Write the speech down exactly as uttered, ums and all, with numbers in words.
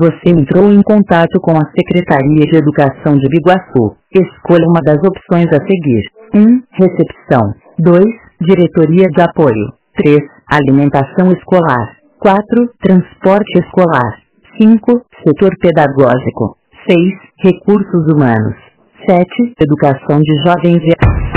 Você entrou em contato com a Secretaria de Educação de Biguaçu. Escolha uma das opções a seguir. um. Recepção. dois. Diretoria de Apoio. três. Alimentação escolar. quatro. Transporte escolar. cinco. Setor pedagógico. seis. Recursos humanos. sete. Educação de jovens e